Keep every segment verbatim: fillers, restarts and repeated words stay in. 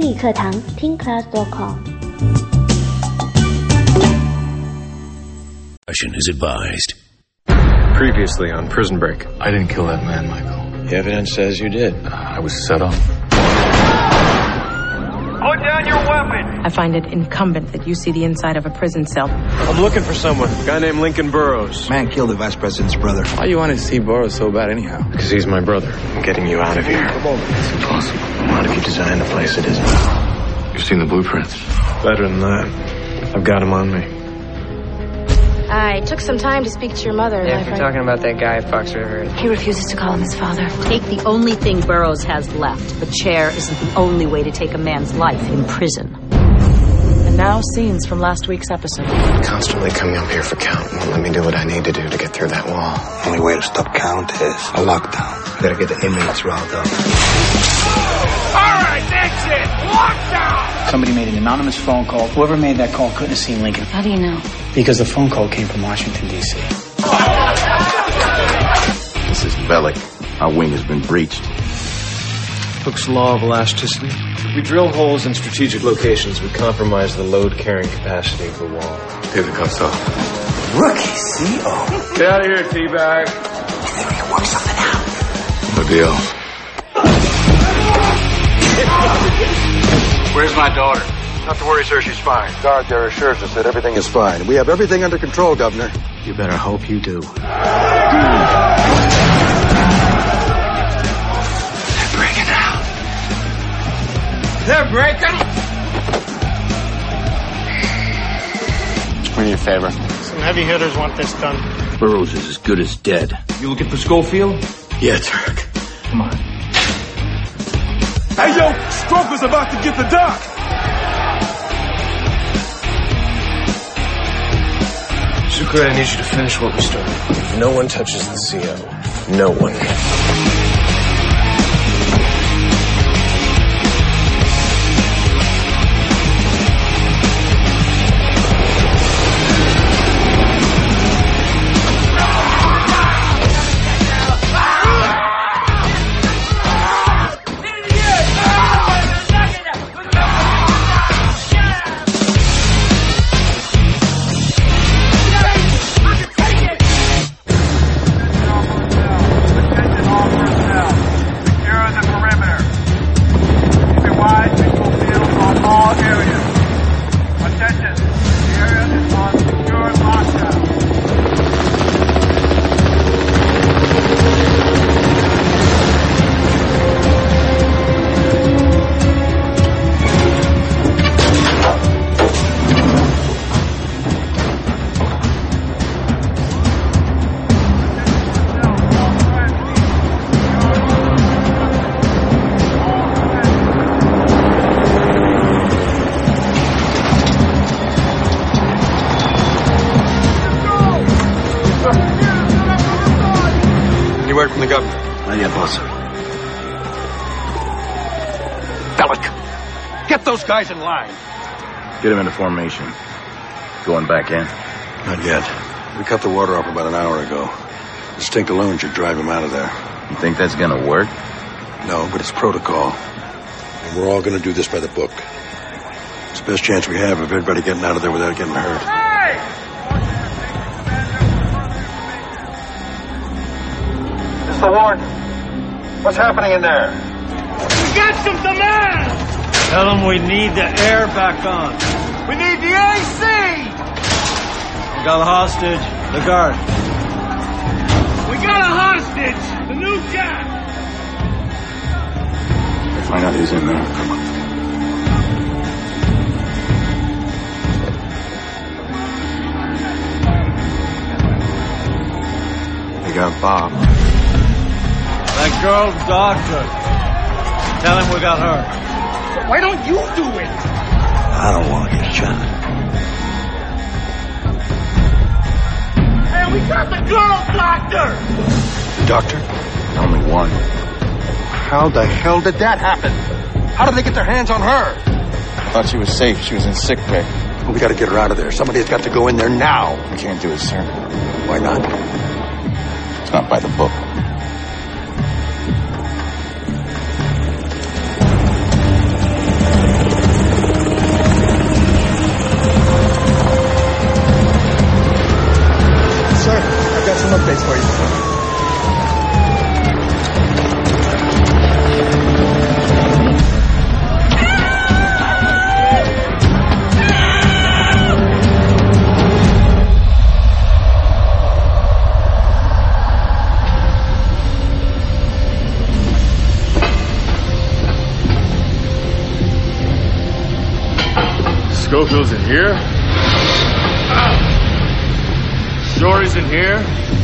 理课堂听 class dot com。 is advised. Previously on Prison Break. I didn't kill that man, Michael. The evidence says you did. Uh, I was set up. Put down your weapon! I find it incumbent that you see the inside of a prison cell. I'm looking for someone. A guy named Lincoln Burroughs. Man killed the vice president's brother. Why you wanted to see Burroughs so bad anyhow? Because he's my brother. I'm getting you out of here. Come on. It's impossible. Not if you design the place it isn't. You've seen the blueprints. Better than that. I've got him on me. I took some time to speak to your mother. Yeah, if you're talking about that guy at Fox River. He refuses to call him his father. Take the only thing Burroughs has left. The chair isn't the only way to take a man's life in prison. And now scenes from last week's episode. Constantly coming up here for count won't let me do what I need to do to get through that wall. The only way to stop count is a lockdown. Gotta get the inmates riled up. All right, that's it! Lockdown! Somebody made an anonymous phone call. Whoever made that call couldn't have seen Lincoln. How do you know? Because the phone call came from Washington, D C This is Bellic. Our wing has been breached. Hooke's law of elasticity. If we drill holes in strategic locations, we compromise the load-carrying capacity of the wall. Take the cuffs off. Rookie C E O. Get out of here, T-bag. You think we can work something out? No deal. Where's my daughter? Not to worry, sir, she's fine. Guard there assures us that everything is fine. We have everything under control, Governor. You better hope you do. They're breaking out. They're breaking? We need a favor. Some heavy hitters want this done. Burroughs is as good as dead. You looking for Schofield? Yeah, Turk. Come on. Hey, yo! Stroker's about to get the dock! Zucker, I need you to finish what we started. No one touches the C O. No one. Word from the governor. Not yet, boss. Bellic! Get those guys in line! Get him into formation. Going back in? Not yet. We cut the water off about an hour ago. The stink alone should drive him out of there. You think that's gonna work? No, but it's protocol. And we're all gonna do this by the book. It's the best chance we have of everybody getting out of there without getting hurt. Hey! Mister Warren, what's happening in there? Get some demands! Tell them we need the air back on. We need the A C! We got a hostage, the guard. We got a hostage! The new Jack! Find out who's in there. They got Bob. That girl's doctor. Tell him we got her. Why don't you do it? I don't want to get shot. And we got the girl doctor! Doctor? Only one. How the hell did that happen? How did they get their hands on her? I thought she was safe. She was in sick bay. Well, we got to get her out of there. Somebody's got to go in there now. We can't do it, sir. Why not? It's not by the book. Schofield's in here? Ah. Story's in here?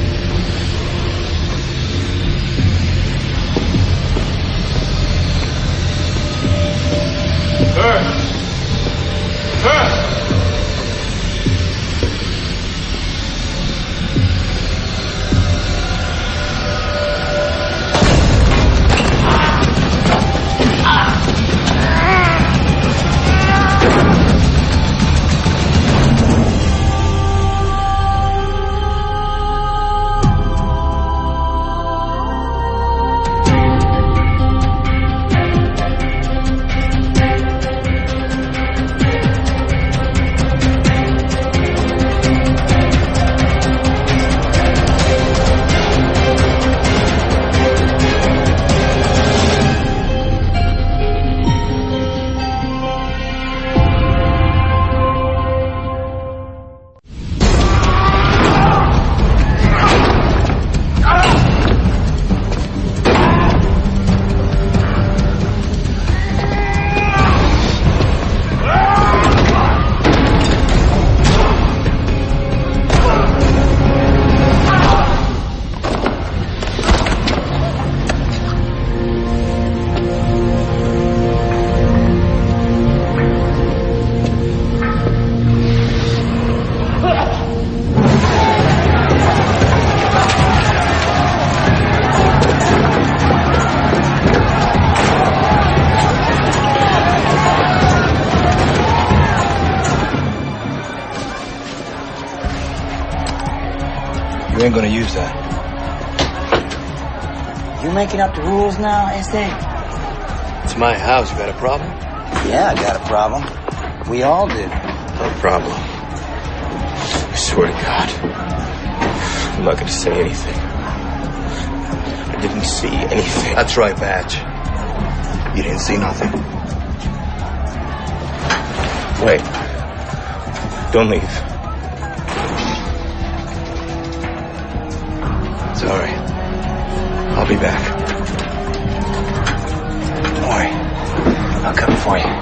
Her! Her! You ain't gonna use that. You making up the rules now, S A? It's my house. You got a problem? Yeah, I got a problem. We all do. No problem. I swear to God, I'm not gonna say anything. I didn't see anything. That's right, Batch. You didn't see nothing. Wait. Don't leave. It's all right. I'll be back. Don't worry. I'll come for you.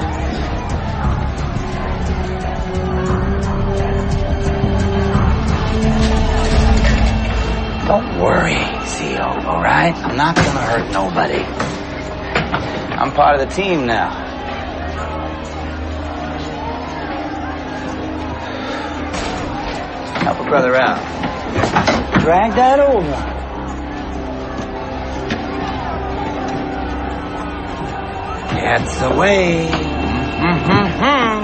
Don't worry, C O, all right? I'm not gonna hurt nobody. I'm part of the team now. Help a brother out. Drag that old one. Gets away. Mm-hmm-hmm.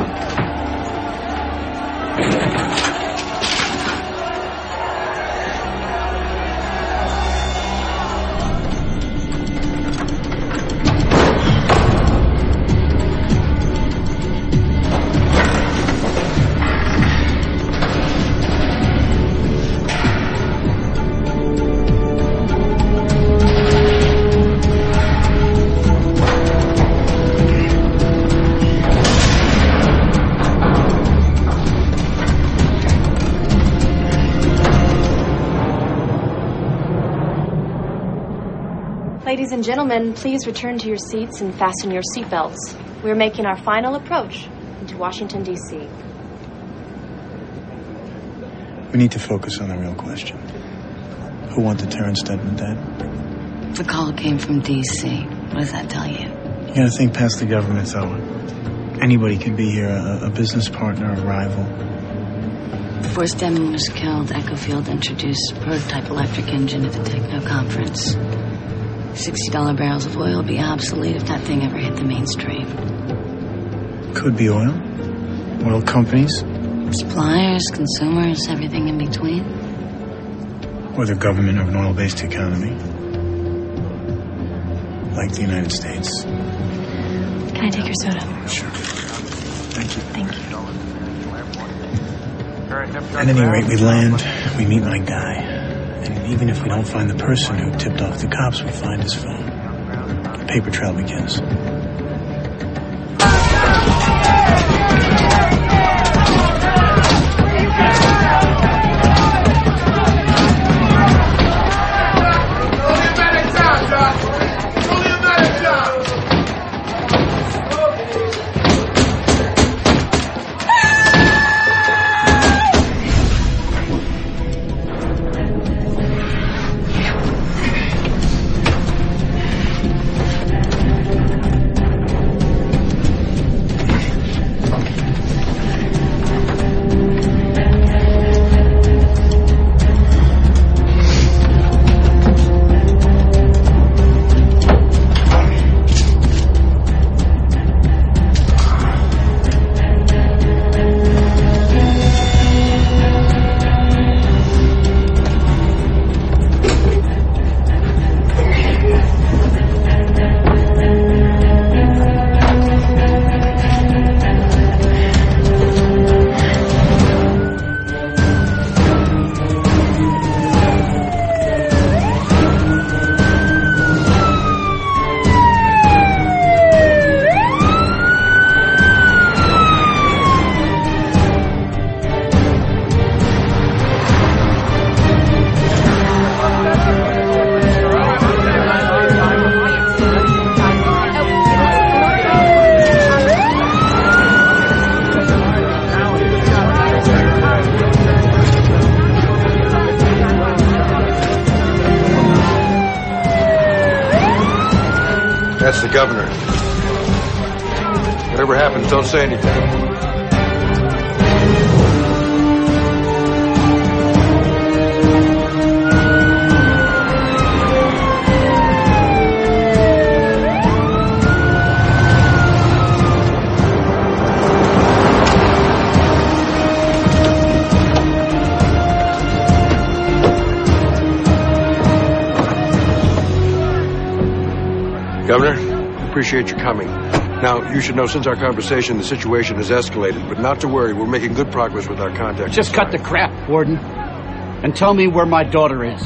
Ladies and gentlemen, please return to your seats and fasten your seatbelts. We're making our final approach into Washington, D C We need to focus on the real question. Who wanted Terrence Stedman dead? The call came from D C What does that tell you? You gotta think past the government, though. Anybody can be here, a, a business partner, a rival. Before Stedman was killed, Echofield introduced a prototype electric engine at the Techno conference. sixty dollar barrels of oil would be obsolete if that thing ever hit the mainstream. Could be oil. Oil companies. Suppliers, consumers, everything in between. Or the government of an oil-based economy. Like the United States. Can I take your soda? Sure. Thank you. Thank you. At any rate, we land, we meet my guy. And even if we don't find the person who tipped off the cops, we find his phone. The paper trail begins. That's the governor. Whatever happens, don't say anything. Governor, appreciate your coming. Now, you should know since our conversation, the situation has escalated, but not to worry, we're making good progress with our contacts. Just cut the crap, Warden, and tell me where my daughter is.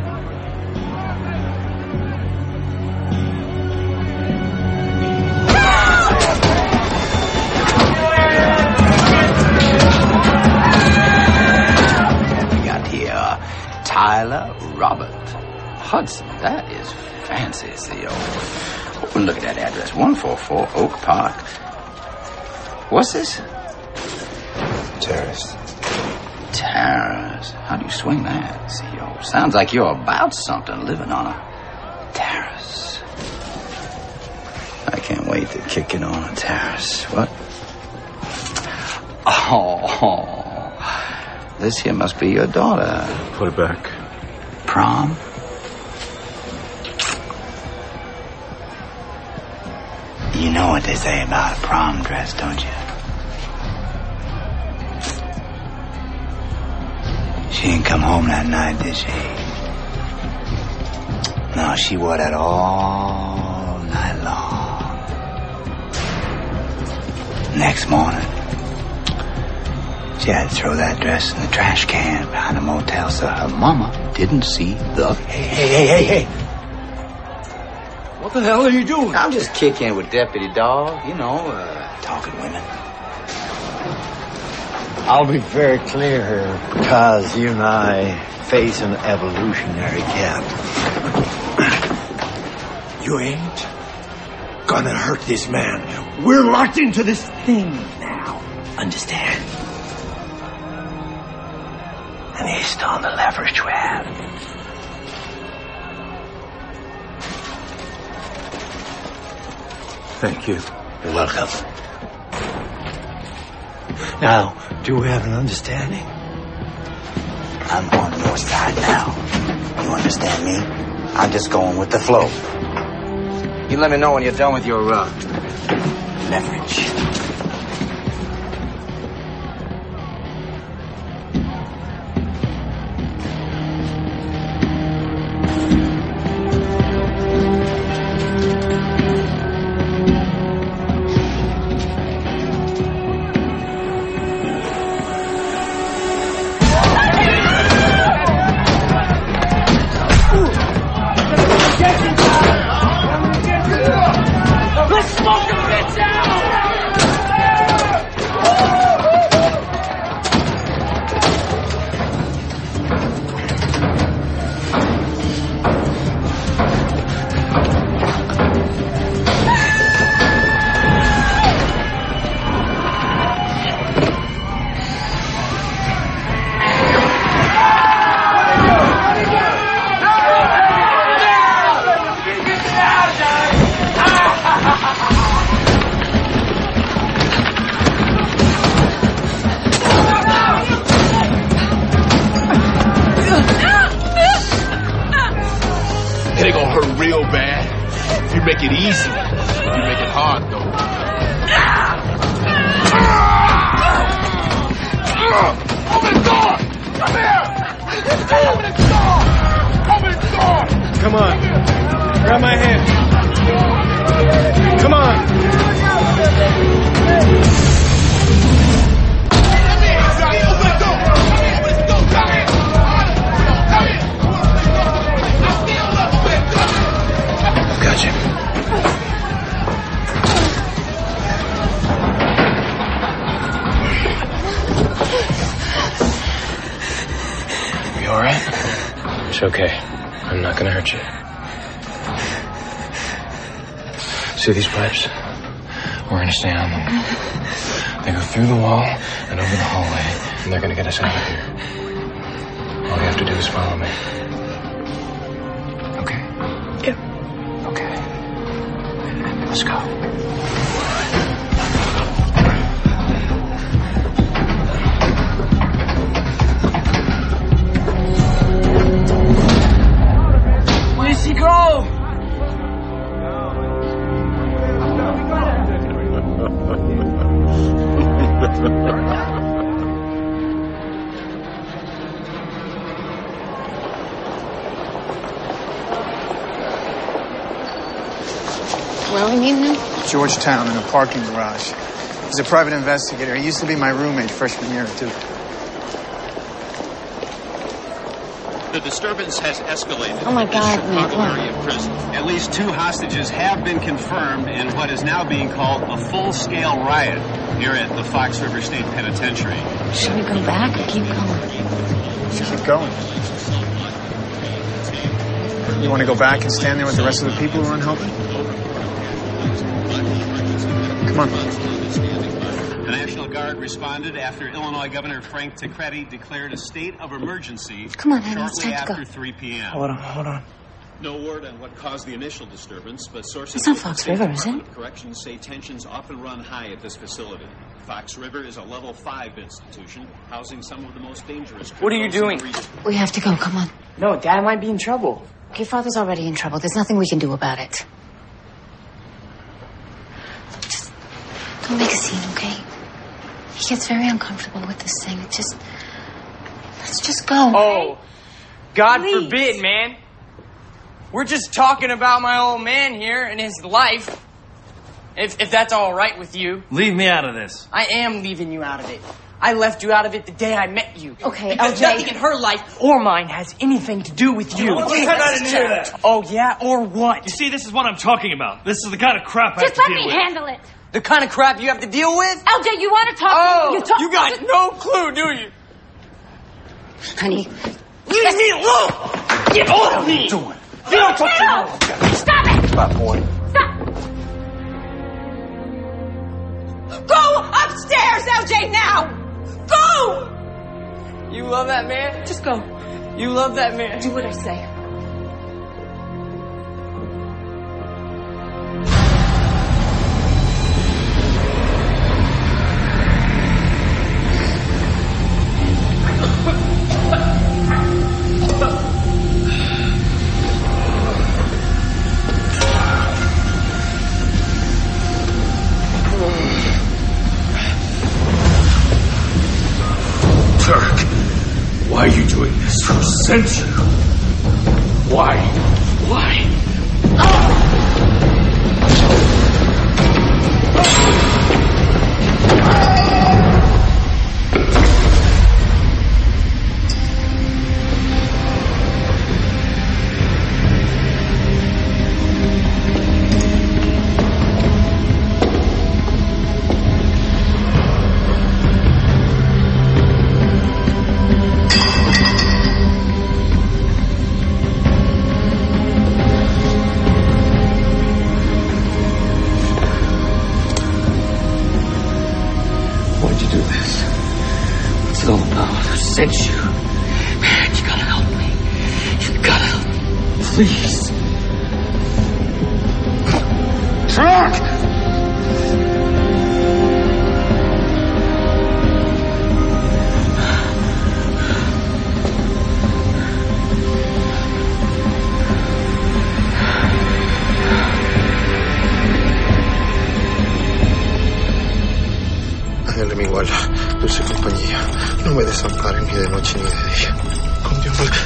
We got here Tyler Robert Hudson. That is fancy, C O. Look at that address, one forty-four Oak Park. What's this? Terrace. Terrace. How do you swing that, C O? Sounds like you're about something, living on a terrace. I can't wait to kick it on a terrace. What? Oh, this here must be your daughter. Put it back. Prom? You know what they say about a prom dress, don't you? She didn't come home that night, did she? No, she wore that all night long. Next morning, she had to throw that dress in the trash can behind the motel so her mama didn't see the... Hey, hey, hey, hey, hey! What the hell are you doing? I'm just kicking with Deputy Dog, you know, uh, talking women. I'll be very clear here, because you and I face an evolutionary gap. You ain't gonna hurt this man. We're locked into this thing now. Understand? And he's still on the leverage we have. Thank you. You're welcome. Now, do we have an understanding? I'm on your side now. You understand me? I'm just going with the flow. You let me know when you're done with your, uh, leverage. It ain't gonna hurt real bad. If you make it easy, you make it hard, though. Open the door! Come here! Open the door! Open the door! Come on. Grab my hand. Come on. Gotcha. You all right? It's okay. I'm not gonna hurt you. See these pipes? We're gonna stay on them. They go through the wall and over the hallway, and they're gonna get us out of here. All you have to do is follow me. Okay? Yeah. Okay. Where are we meeting him? Georgetown in a parking garage. He's a private investigator. He used to be my roommate freshman year at Duke. The disturbance has escalated. Oh, my at the God, Chicago man. area prison. At least two hostages have been confirmed in what is now being called a full-scale riot here at the Fox River State Penitentiary. Should we go back or keep going? Keep going. You want to go back and stand there with the rest of the people who aren't helping? Come on. The National Guard responded after Illinois Governor Frank Taccretti declared a state of emergency Come on, Henry, it's shortly time to after go. three p.m. Hold on, hold on. No word on what caused the initial disturbance, but sources It's not with the Fox State River, is Department it? of Corrections say tensions often run high at this facility. Fox River is a level five institution, housing some of the most dangerous What are you criminals in doing? the region. We have to go. Come on. No, Dad might be in trouble. Okay, Father's already in trouble. There's nothing we can do about it. Just don't make a scene, okay? He gets very uncomfortable with this thing. It just... Let's just go. Oh, God Please. forbid, man. We're just talking about my old man here and his life. If, if that's all right with you. Leave me out of this. I am leaving you out of it. I left you out of it the day I met you. Okay, Because L J. nothing in her life or mine has anything to do with you. Oh, pretend I didn't hear that. Oh, yeah, or what? You see, this is what I'm talking about. This is the kind of crap I Just have to let deal me with. handle it. The kind of crap you have to deal with? L J, you want to talk? Oh, you, talk you got no clue, do you? Honey. Leave me alone! Get off of me! Doing? You don't talk to me! Stop it! My boy. Stop! Go upstairs, L J, now! Go! You love that man? Just go. You love that man? Do what I say. Turk, why are you doing this? Who sent you? Why? Why? Why'd you do this? What's it all about? Who sent you? Man, you gotta help me. You gotta help me. Please. Turk! Ángel de mi guarda, dulce compañía, no me desamparen ni de noche ni de día. Con Dios me...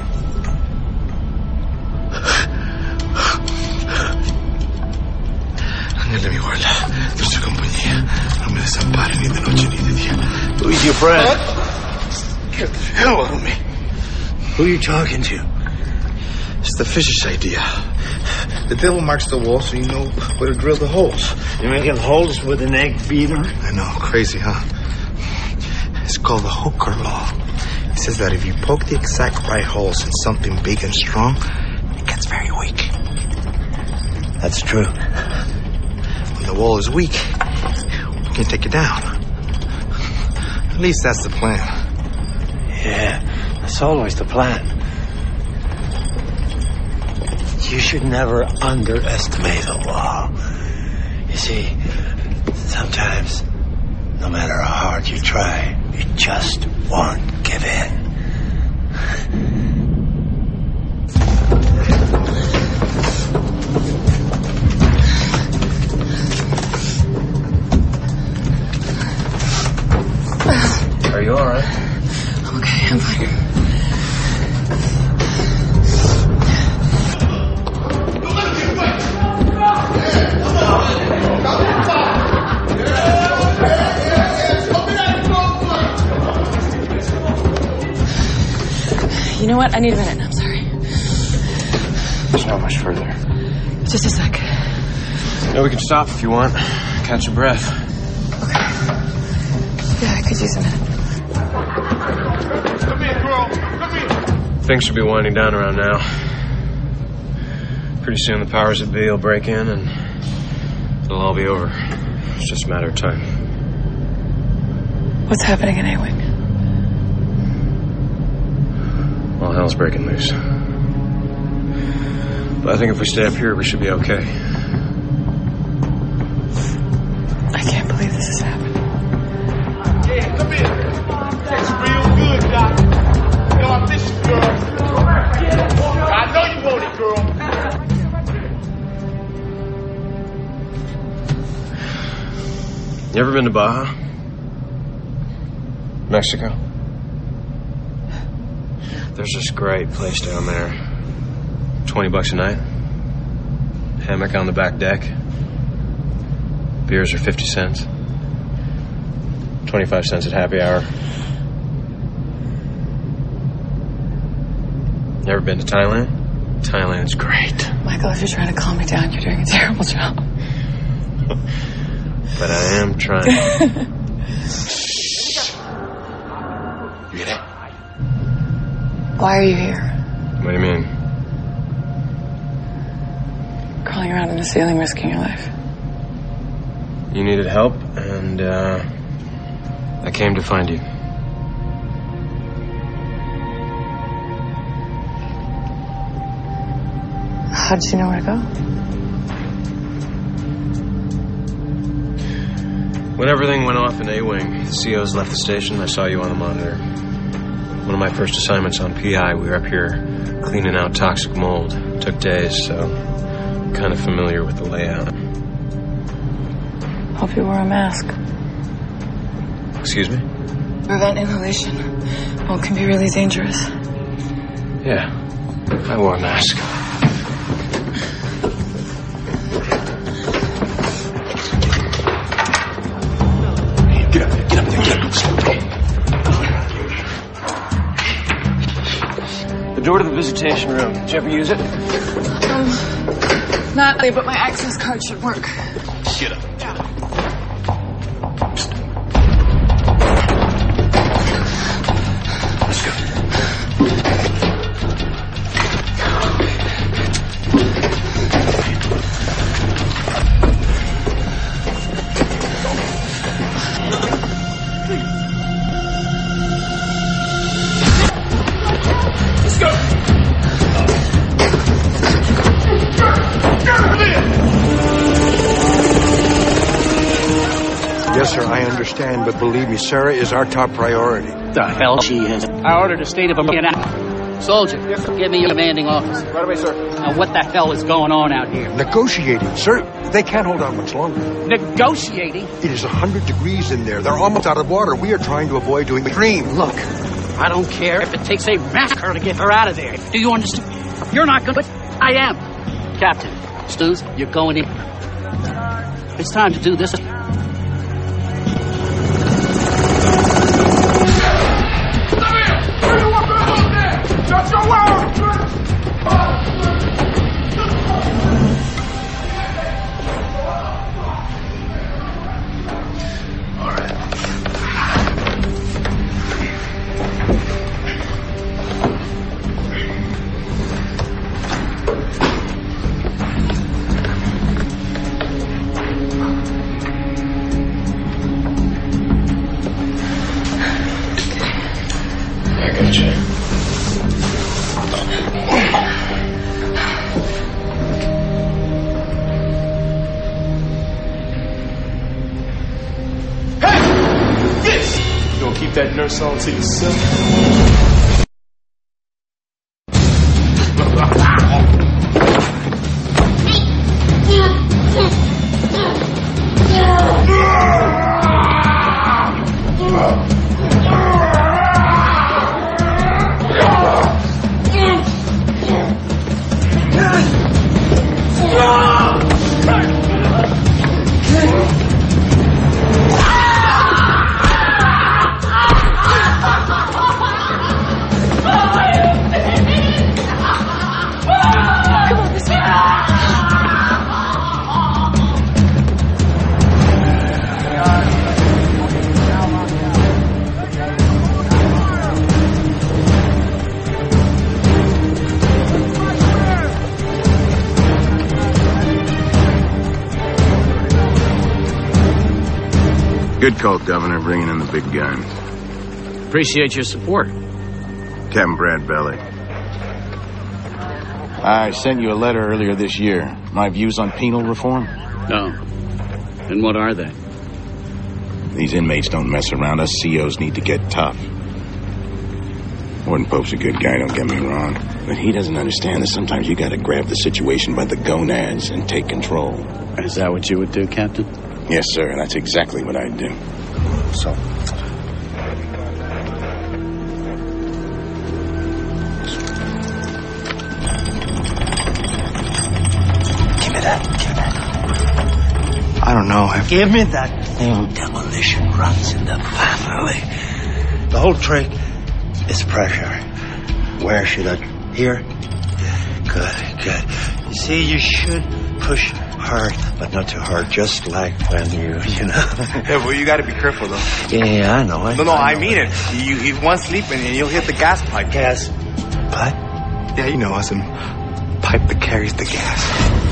Ángel de mi guarda, dulce compañía, no me desamparen ni de noche ni de día. Who is your friend? Get the hell out of me. Who are you talking to? It's the fish's idea. The devil marks the wall so you know where to drill the holes. You're making holes with an egg beater? I know, crazy, huh? It's called the Hooker Law. It says that if you poke the exact right holes in something big and strong, it gets very weak. That's true. When the wall is weak, we can take it down. At least that's the plan. Yeah, that's always the plan. You should never underestimate a wall. You see, sometimes, no matter how hard you try, you just won't give in. Are you all right? I'm okay, I'm fine. Don't let him get away! what? I need a minute. I'm sorry. There's not much further. Just a sec. Yeah, we can stop if you want. Catch your breath. Okay. Yeah, I could use a minute. Come here, girl. Come here. Things should be winding down around now. Pretty soon the powers that be will break in and it'll all be over. It's just a matter of time. What's happening in A-Wing? Well, hell's breaking loose. But I think if we stay up here, we should be okay. I can't believe this is happening. Yeah, come here. That's real good, Doc. You know, I miss you, girl. I know you want it, girl. You ever been to Baja? Mexico? There's this great place down there. Twenty bucks a night. Hammock on the back deck. Beers are fifty cents. Twenty-five cents at happy hour. Never been to Thailand? Thailand's great. Michael, if you're trying to calm me down, you're doing a terrible job. But I am trying. You hear that? Why are you here? What do you mean? Crawling around in the ceiling, risking your life. You needed help, and uh, I came to find you. How did you know where to go? When everything went off in A-Wing, the C Os left the station, I saw you on the monitor. One of my first assignments on P I, we were up here cleaning out toxic mold. It took days, so I'm kind of familiar with the layout. Hope you wore a mask. Excuse me? Prevent inhalation. Well, it can be really dangerous. Yeah, I wore a mask. Get up there, get up there, get up there. The door to the visitation room. Did you ever use it? Um, not really, but my access card should work. Get up. Yes, sir, I understand, but believe me, Sarah is our top priority. The hell she is. I ordered a state of emergency. Soldier, give me your commanding officer. Right away, sir. Now, what the hell is going on out here? Negotiating, sir. They can't hold on much longer. Negotiating? It is a hundred degrees in there. They're almost out of water. We are trying to avoid doing the dream. Look, I don't care if it takes a massacre to get her out of there. Do you understand? You're not going to... I am. Captain, Stews, you're going in. It's time to do this. Shut your mouth! All right. I got you. Keep that nurse on to yourself. Good call, Governor, bringing in the big guns. Appreciate your support. Captain Brad Bellick. I sent you a letter earlier this year. My views on penal reform? No. And what are they? These inmates don't mess around. Us C Os need to get tough. Warden Pope's a good guy, don't get me wrong. But he doesn't understand that sometimes you gotta grab the situation by the gonads and take control. Is that what you would do, Captain? Yes, sir. That's exactly what I'd do. So... I don't know. Give me that thing. Demolition runs in the family. The whole trick is pressure. Where should I? Here? Good, good. You see, you should push hard, but not too hard, just like when you, you know. Yeah, well, you got to be careful, though. Yeah, I know. I, no, no, I, I mean it. You, you one sleeping and you'll hit the gas pipe. Gas pipe? Yeah, you know us, and pipe that carries the gas.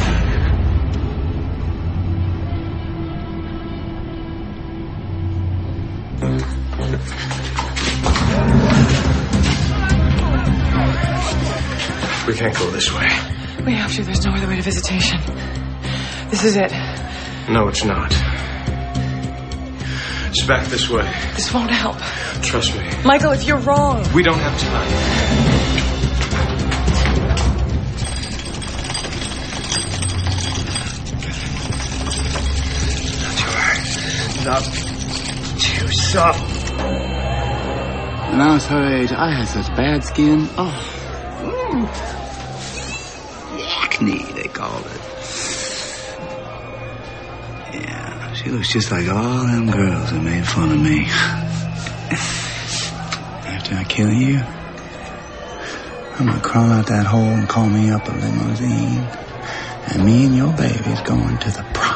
We can't go this way. We have to. There's no other way to visitation. This is it. No, it's not. It's back this way. This won't help. Trust me. Michael, if you're wrong... We don't have time. Not too soft. When I was her age, I had such bad skin. Oh. Mm. Acne, they called it. Yeah, she looks just like all them girls that made fun of me. After I kill you, I'm gonna crawl out that hole and call me up a limousine. And me and your baby's going to the prom.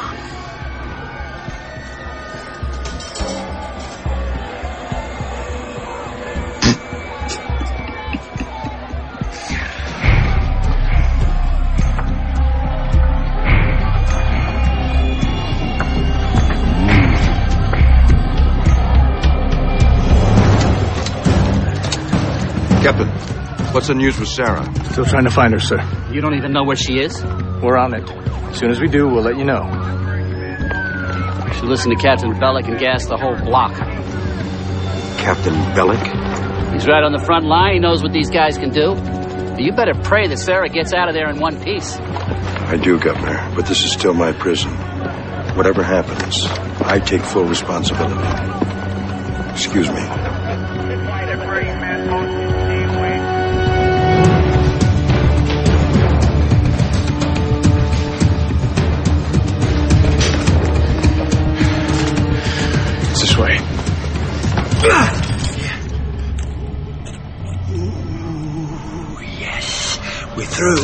Captain, what's the news with Sarah? Still trying to find her, sir. You don't even know where she is? We're on it. As soon as we do, we'll let you know. You should listen to Captain Bellick and gas the whole block. Captain Bellick? He's right on the front line. He knows what these guys can do. But you better pray that Sarah gets out of there in one piece. I do, Governor, but this is still my prison. Whatever happens, I take full responsibility. Excuse me. This way. Ooh, yes. We're through.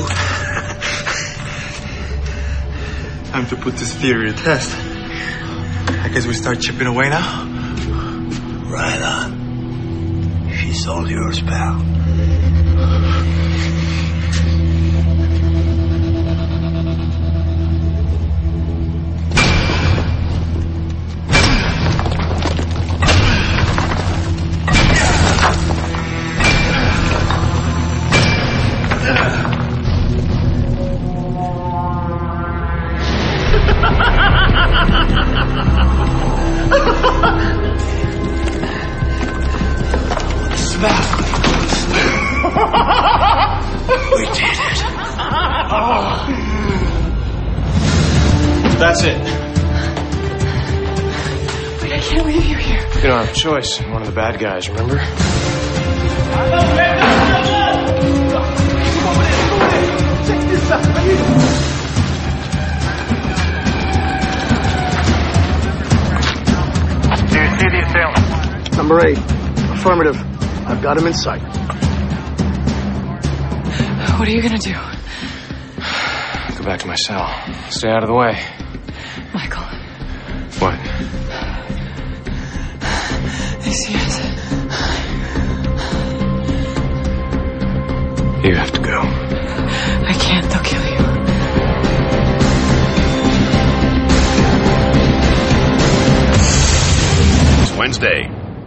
Time to put this theory to test. I guess we start chipping away now? Right on. She's all yours, pal. We did it. That's it. Wait, I can't leave you here. You don't have a choice. I'm one of the bad guys, remember? Check this out. Do you see the assailant? Number eight. Affirmative. I've got him in sight. What are you gonna do? Go back to my cell. Stay out of the way. Michael. What? They see us. You have to go. I can't. They'll kill you. Wednesday.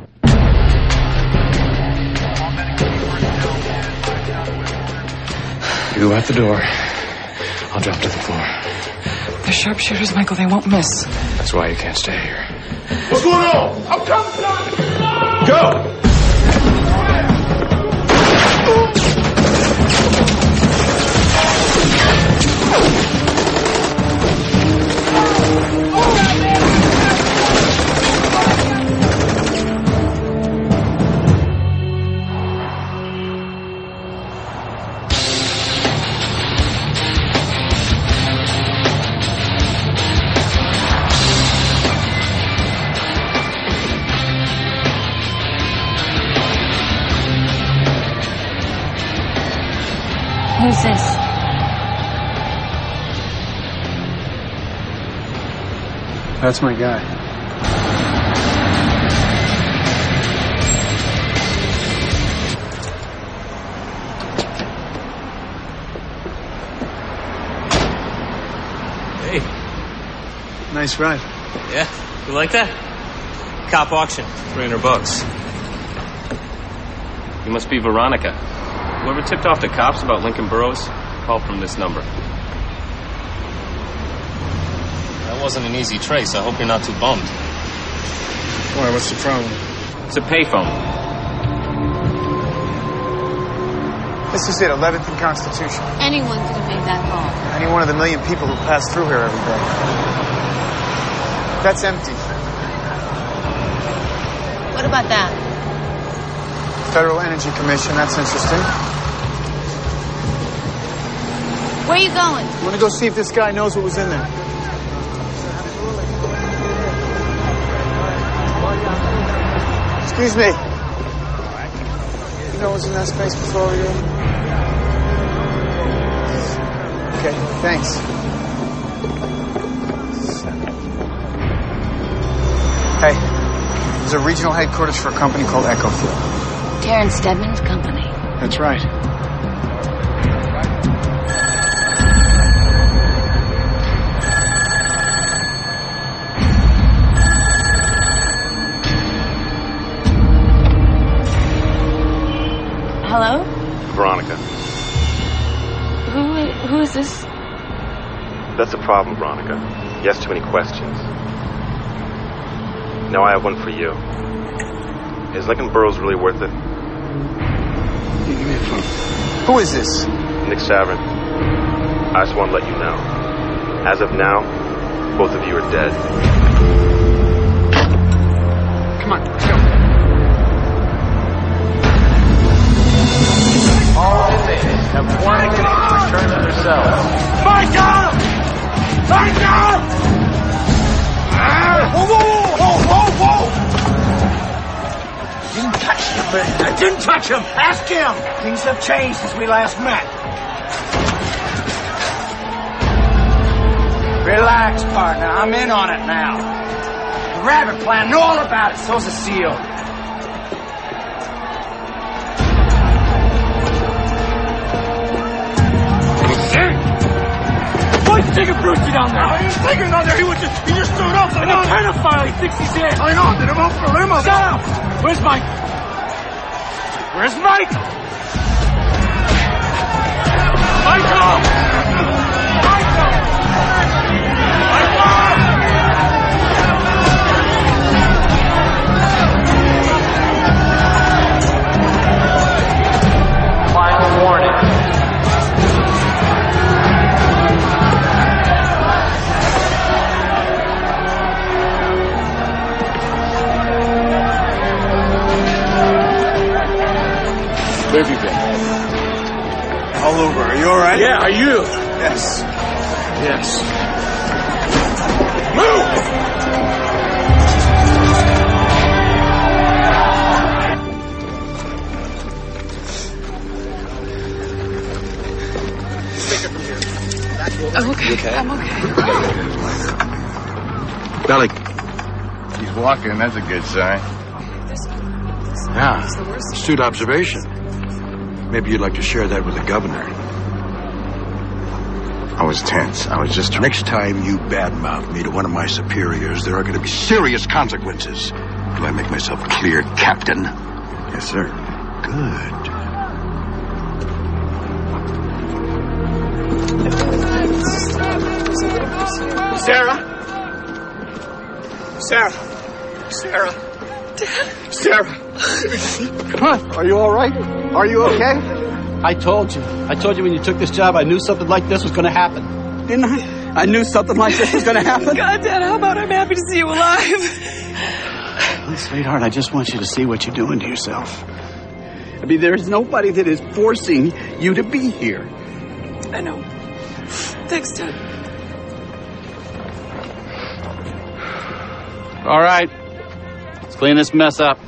You go out the door. I'll drop to the floor. They're sharpshooters, Michael. They won't miss. That's why you can't stay here. What's going on? I'm coming. Go! Who's this? That's my guy. Hey. Nice ride. Yeah, you like that? Cop auction, three hundred bucks. You must be Veronica. Whoever tipped off the cops about Lincoln Burrows, called from this number. That wasn't an easy trace. I hope you're not too bummed. Why, what's the problem? It's a payphone. This is it, eleventh and Constitution. Anyone could have made that call. Any one of the million people who pass through here every day. That's empty. What about that? Federal Energy Commission, that's interesting. Where are you going? I want to go see if this guy knows what was in there. Excuse me. You know what was in that space before you? Okay, thanks. Hey, there's a regional headquarters for a company called Echofield. Terrence Stedman's company. That's right. Hello? Veronica. Who, who is this? That's the problem, Veronica. You ask too many questions. Now I have one for you. Is Lincoln Burrows really worth it? Give me a phone. Who is this? Nick Savrin. I just want to let you know. As of now, both of you are dead. Come on, let's go. All inmates have one minute to return to their cells. Fight up! Fight up! Ah! Whoa, whoa, whoa, whoa, whoa! Didn't touch him, man. I didn't touch him. Ask him. Things have changed since we last met. Relax, partner. I'm in on it now. The rabbit plan, know all about it. So's the seal. Why'd you take a Brucey down there? I didn't take him down there. He was just, he just stood up. And a pedophile. He thinks he's in. I know. Did him up for him. Shut up. Where's Mike? Where's Mike? Michael! Michael! Michael! Final warning. Where have you been? All over. Are you all right? Yeah, are you? Yes. Yes. I'm okay. okay? I'm okay. Belly. He's walking. That's a good sign. Yeah. Astute observation. Maybe you'd like to share that with the governor. I was tense. I was just trying. Next time you badmouth me to one of my superiors, there are going to be serious consequences. Do I make myself clear, Captain? Yes, sir. Good. Sarah? Sarah? Sarah? Dad? Sarah? Come on. Are you all right? Are you okay? I told you. I told you when you took this job, I knew something like this was going to happen. Didn't I? I knew something like this was going to happen. God, Dad, how about I'm happy to see you alive? Well, sweetheart, I just want you to see what you're doing to yourself. I mean, there's nobody that is forcing you to be here. I know. Thanks, Dad. All right. Let's clean this mess up.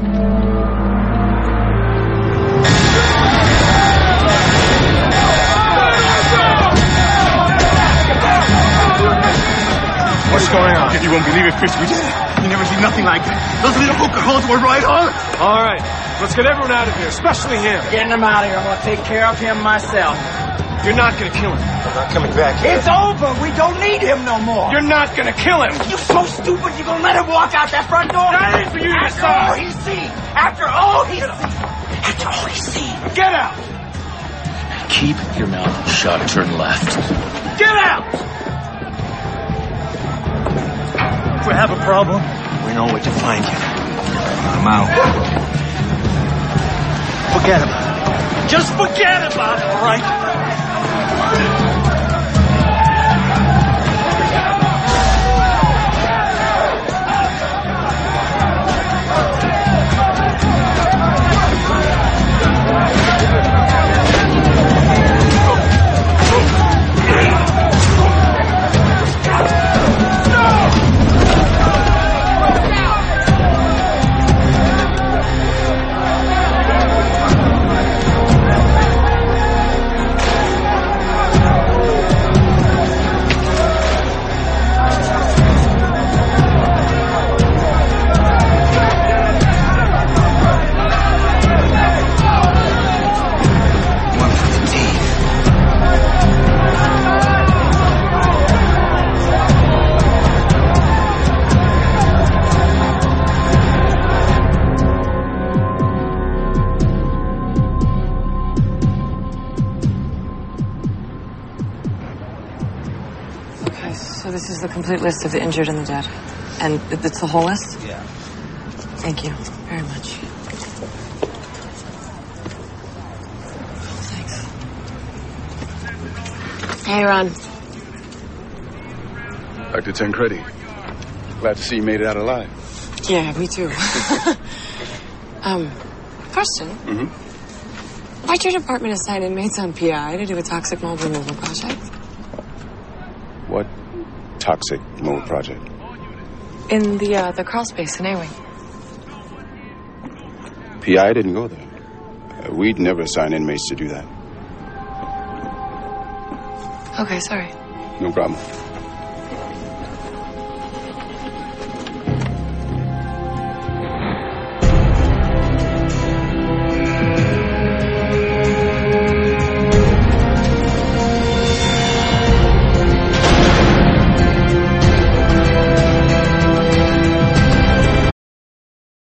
What's going on? You won't believe it, Chris. We did it. You never see nothing like that. Those little hooker holes were right on. All right. Let's get everyone out of here, especially him. Getting him out of here. I'm going to take care of him myself. You're not going to kill him. I'm not coming back here. It's over. We don't need him no more. You're not going to kill him. You so stupid. You're going to let him walk out that front door? That ain't for you to After decide. all he's seen. After all he's seen. After all he's seen. Get out. Keep your mouth shut. Turn left. Get out. If we have a problem, We know where to find you. I'm out. Forget about it. Just forget about it, all right? So this is the complete list of the injured and the dead. And it's the whole list? Yeah. Thank you very much. Thanks. Hey, Ron. Doctor Tancredi, glad to see you made it out alive. Yeah, me too. um, question. Mm-hmm. Why'd your department assign inmates on P I to do a toxic mold removal project? What toxic mold project? In the, uh, the crawl space in A-Wing. P I didn't go there. Uh, we'd never assign inmates to do that. Okay, sorry. No problem.